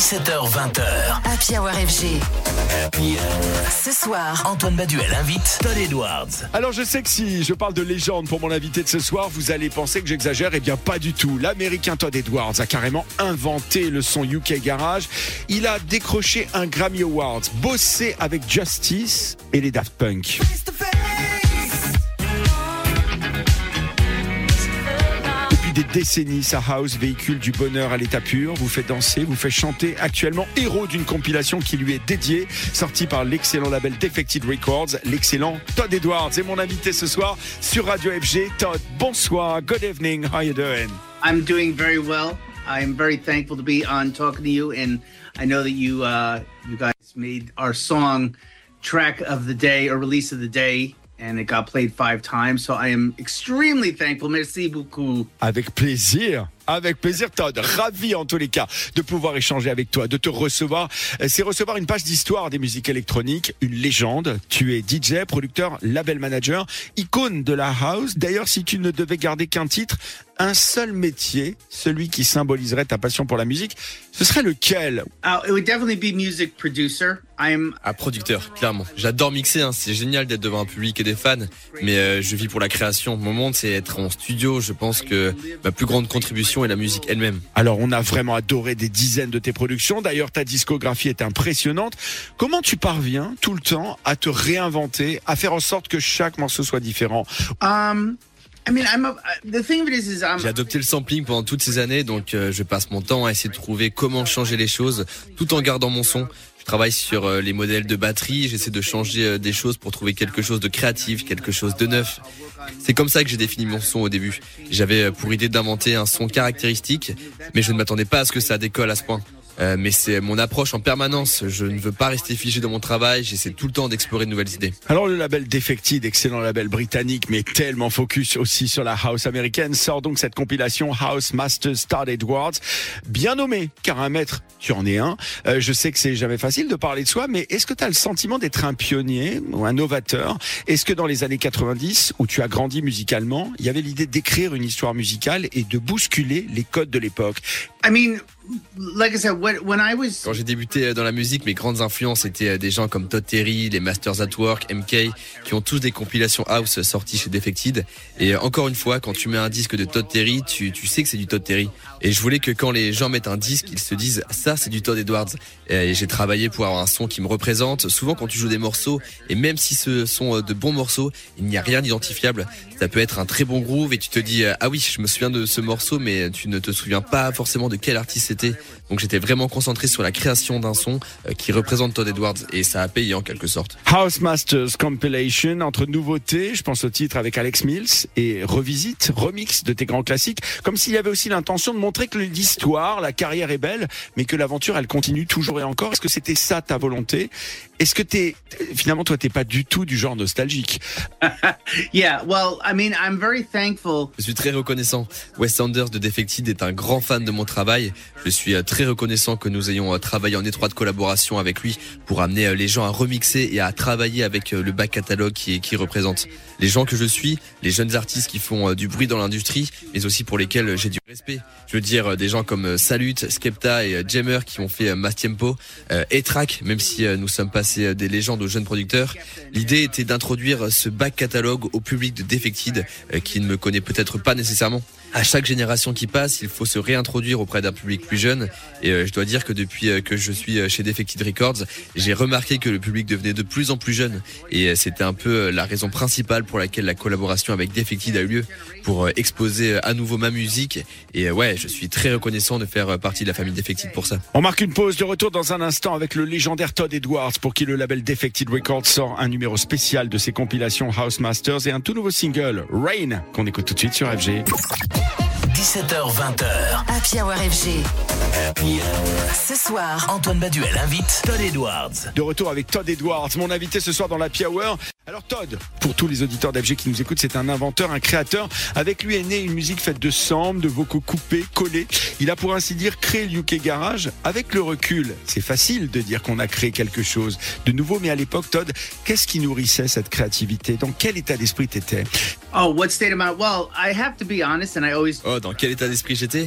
17h-20h. Happy Hour FG. Ce soir, Antoine Baduel invite Todd Edwards. Alors je sais que si je parle de légende pour mon invité de ce soir, vous allez penser que j'exagère, et bien pas du tout. L'américain Todd Edwards a carrément inventé le son UK Garage. Il a décroché un Grammy Awards, bossé avec Justice et les Daft Punk. Des décennies, sa house véhicule du bonheur à l'état pur, vous fait danser, vous fait chanter, actuellement héros d'une compilation qui lui est dédiée, sortie par l'excellent label Defected Records, l'excellent Todd Edwards est mon invité ce soir sur Radio FG. Todd, bonsoir, good evening, how are you doing? I'm doing very well. I'm very thankful to be on talking to you, and I know that you guys made our song track of the day or release of the day. And it got played 5 times, so I am extremely thankful. Merci beaucoup. Avec plaisir, Todd. Ravi en tous les cas de pouvoir échanger avec toi, de te recevoir. C'est recevoir une page d'histoire des musiques électroniques, une légende. Tu es DJ, producteur, label manager, icône de la house. D'ailleurs, si tu ne devais garder qu'un titre, un seul métier, celui qui symboliserait ta passion pour la musique, ce serait lequel? It would definitely be music producer. Producteur, clairement. J'adore mixer, c'est génial d'être devant un public et des fans, mais je vis pour la création. Mon monde, c'est être en studio. Je pense que ma plus grande contribution est la musique elle-même. Alors, on a vraiment adoré des dizaines de tes productions. D'ailleurs, ta discographie est impressionnante. Comment tu parviens tout le temps à te réinventer, à faire en sorte que chaque morceau soit différent? J'ai adopté le sampling pendant toutes ces années, donc je passe mon temps à essayer de trouver comment changer les choses tout en gardant mon son. Je travaille sur les modèles de batterie, j'essaie de changer des choses pour trouver quelque chose de créatif, quelque chose de neuf. C'est comme ça que j'ai défini mon son au début. J'avais pour idée d'inventer un son caractéristique, mais je ne m'attendais pas à ce que ça décolle à ce point. Mais c'est mon approche en permanence. Je ne veux pas rester figé dans mon travail. J'essaie tout le temps d'explorer de nouvelles idées. Alors le label Defected, excellent label britannique, mais tellement focus aussi sur la house américaine, sort donc cette compilation House Masters Todd Edwards, bien nommé, car un maître, tu en es un. Je sais que c'est jamais facile de parler de soi, mais est-ce que tu as le sentiment d'être un pionnier ou un novateur? Est-ce que dans les années 90, où tu as grandi musicalement, il y avait l'idée d'écrire une histoire musicale et de bousculer les codes de l'époque? Quand j'ai débuté dans la musique, mes grandes influences étaient des gens comme Todd Terry, les Masters at Work, MK, qui ont tous des compilations house sorties chez Defected. Et encore une fois, quand tu mets un disque de Todd Terry, tu sais que c'est du Todd Terry. Et je voulais que quand les gens mettent un disque, ils se disent « ça, c'est du Todd Edwards ». Et j'ai travaillé pour avoir un son qui me représente. Souvent, quand tu joues des morceaux, et même si ce sont de bons morceaux, il n'y a rien d'identifiable. Ça peut être un très bon groove et tu te dis « ah oui, je me souviens de ce morceau », mais tu ne te souviens pas forcément de quel artiste c'était. Donc j'étais vraiment concentré sur la création d'un son qui représente Todd Edwards, et ça a payé en quelque sorte. House Masters Compilation, entre nouveautés, je pense au titre avec Alex Mills, et revisite, remix de tes grands classiques, comme s'il y avait aussi l'intention de montrer que l'histoire, la carrière est belle, mais que l'aventure elle continue toujours et encore. Est-ce que c'était ça ta volonté? Est-ce que finalement toi t'es pas du tout du genre nostalgique? I'm very thankful. Je suis très reconnaissant. Wes Sanders de Defected est un grand fan de mon travail. Je suis très reconnaissant que nous ayons travaillé en étroite collaboration avec lui pour amener les gens à remixer et à travailler avec le back catalogue qui représente les gens que je suis, les jeunes artistes qui font du bruit dans l'industrie, mais aussi pour lesquels j'ai du respect. Je veux dire des gens comme Salut, Skepta et Jammer qui ont fait Mass Tempo, E-Track, même si nous sommes passés des légendes aux jeunes producteurs. L'idée était d'introduire ce back catalogue au public de Defected qui ne me connaît peut-être pas nécessairement. À chaque génération qui passe, il faut se réintroduire auprès d'un public plus jeune. Et je dois dire que depuis que je suis chez Defected Records, j'ai remarqué que le public devenait de plus en plus jeune. Et c'était un peu la raison principale pour laquelle la collaboration avec Defected a eu lieu, pour exposer à nouveau ma musique. Et je suis très reconnaissant de faire partie de la famille Defected pour ça. On marque une pause, de retour dans un instant avec le légendaire Todd Edwards, pour qui le label Defected Records sort un numéro spécial de ses compilations House Masters et un tout nouveau single, Rain, qu'on écoute tout de suite sur FG. 17h-20h. Happy Hour FG. Ce soir, Antoine Baduel invite Todd Edwards. De retour avec Todd Edwards, mon invité ce soir dans la Happy Hour. Alors Todd, pour tous les auditeurs d'FG qui nous écoutent, c'est un inventeur, un créateur. Avec lui est née une musique faite de samples, de vocaux coupés, collés. Il a pour ainsi dire créé le UK Garage. Avec le recul, c'est facile de dire qu'on a créé quelque chose de nouveau, mais à l'époque, Todd, qu'est-ce qui nourrissait cette créativité? Dans quel état d'esprit t'étais? What state of mind? Well, I have to be honest, and I always... Dans quel état d'esprit j'étais?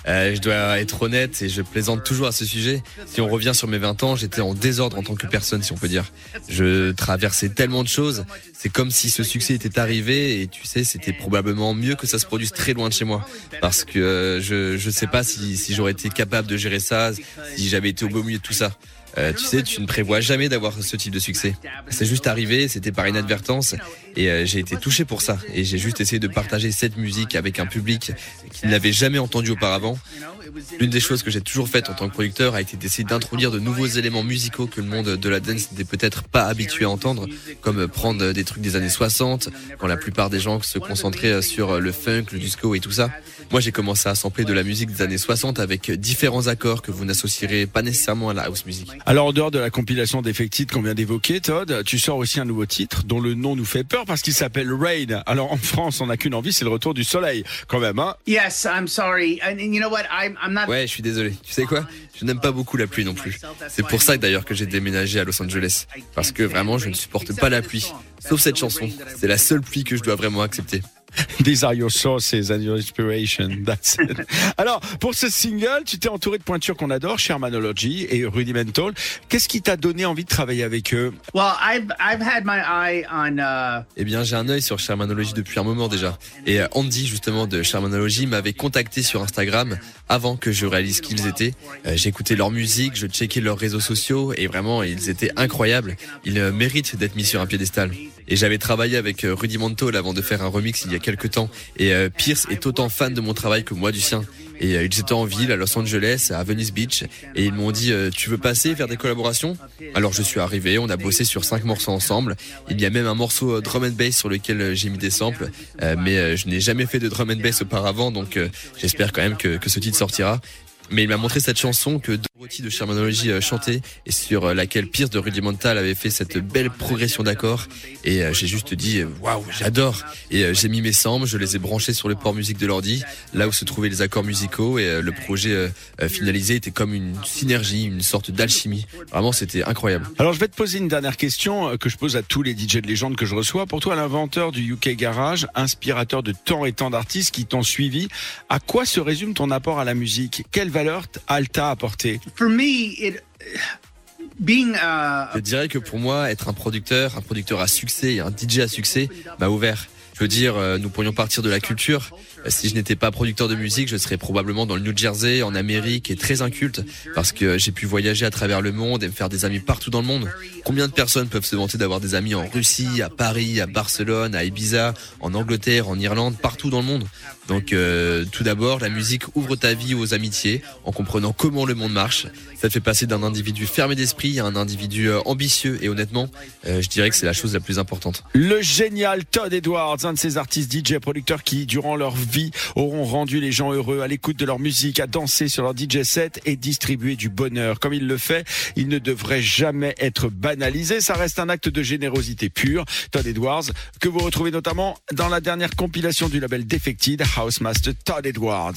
Je dois être honnête et je plaisante toujours à ce sujet. Si on revient sur mes 20 ans, j'étais en désordre en tant que personne, si on peut dire. Je traversais tellement de choses. C'est comme si ce succès était arrivé et tu sais, c'était probablement mieux que ça se produise très loin de chez moi. Parce que je sais pas si j'aurais été capable de gérer ça, si j'avais été au beau milieu de tout ça. Tu sais, tu ne prévois jamais d'avoir ce type de succès. C'est juste arrivé, c'était par inadvertance et j'ai été touché pour ça. Et j'ai juste essayé de partager cette musique avec un public qui ne l'avait jamais entendu auparavant. L'une des choses que j'ai toujours faites en tant que producteur a été d'essayer d'introduire de nouveaux éléments musicaux que le monde de la dance n'était peut-être pas habitué à entendre, comme prendre des trucs des années 60, quand la plupart des gens se concentraient sur le funk, le disco et tout ça. Moi, j'ai commencé à sampler de la musique des années 60 avec différents accords que vous n'associerez pas nécessairement à la house music. Alors, en dehors de la compilation Defected qu'on vient d'évoquer, Todd, tu sors aussi un nouveau titre dont le nom nous fait peur parce qu'il s'appelle Rain. Alors, en France, on n'a qu'une envie, c'est le retour du soleil, quand même, hein. Yes, I'm sorry. And you know what? I'm not. Ouais, je suis désolé. Tu sais quoi? Je n'aime pas beaucoup la pluie non plus. C'est pour ça d'ailleurs que j'ai déménagé à Los Angeles. Parce que vraiment, je ne supporte pas la pluie. Sauf cette chanson. C'est la seule pluie que je dois vraiment accepter. These are your sources and your inspiration. That's it. Alors, pour ce single, tu t'es entouré de pointures qu'on adore, Shermanology et Rudimental. Qu'est-ce qui t'a donné envie de travailler avec eux? Well, I've had my eye on. Eh bien, j'ai un œil sur Shermanology depuis un moment déjà. Et Andy, justement, de Shermanology, m'avait contacté sur Instagram avant que je réalise qui ils étaient. J'écoutais leur musique, je checkais leurs réseaux sociaux et vraiment, ils étaient incroyables. Ils méritent d'être mis sur un piédestal. Et j'avais travaillé avec Rudimental avant de faire un remix il y a quelques temps. Et Pierce est autant fan de mon travail que moi du sien. Et ils étaient en ville à Los Angeles, à Venice Beach. Et ils m'ont dit, tu veux passer, faire des collaborations? Alors je suis arrivé, on a bossé sur 5 morceaux ensemble. Il y a même un morceau drum and bass sur lequel j'ai mis des samples. Mais je n'ai jamais fait de drum and bass auparavant, donc j'espère quand même que ce titre sortira. Mais il m'a montré cette chanson que Dorothy de Shermanology chantait et sur laquelle Pierce de Rudimental avait fait cette belle progression d'accords. Et j'ai juste dit waouh, j'adore. Et j'ai mis mes samples, je les ai branchés sur le port musique de l'ordi, là où se trouvaient les accords musicaux. Et le projet finalisé était comme une synergie, une sorte d'alchimie. Vraiment, c'était incroyable. Alors, je vais te poser une dernière question que je pose à tous les DJ de légende que je reçois. Pour toi, l'inventeur du UK Garage, inspirateur de tant et tant d'artistes qui t'ont suivi, à quoi se résume ton apport à la musique? Quelle valeur t'a apporté? For me, being Je dirais que pour moi, être un producteur à succès et un DJ à succès m'a ouvert. Je veux dire, nous pourrions partir de la culture. Si je n'étais pas producteur de musique, je serais probablement dans le New Jersey, en Amérique, et très inculte, parce que j'ai pu voyager à travers le monde et me faire des amis partout dans le monde. Combien de personnes peuvent se vanter d'avoir des amis en Russie, à Paris, à Barcelone, à Ibiza, en Angleterre, en Irlande, partout dans le monde? Donc tout d'abord, la musique ouvre ta vie aux amitiés, en comprenant comment le monde marche. Ça te fait passer d'un individu fermé d'esprit à un individu ambitieux, et honnêtement, je dirais que c'est la chose la plus importante. Le génial Todd Edwards, un de ces artistes DJ producteurs qui, durant leur vie, auront rendu les gens heureux à l'écoute de leur musique, à danser sur leur DJ set et distribuer du bonheur. Comme il le fait, il ne devrait jamais être banalisé. Ça reste un acte de générosité pure. Todd Edwards, que vous retrouvez notamment dans la dernière compilation du label Defected, Housemaster Todd Edwards.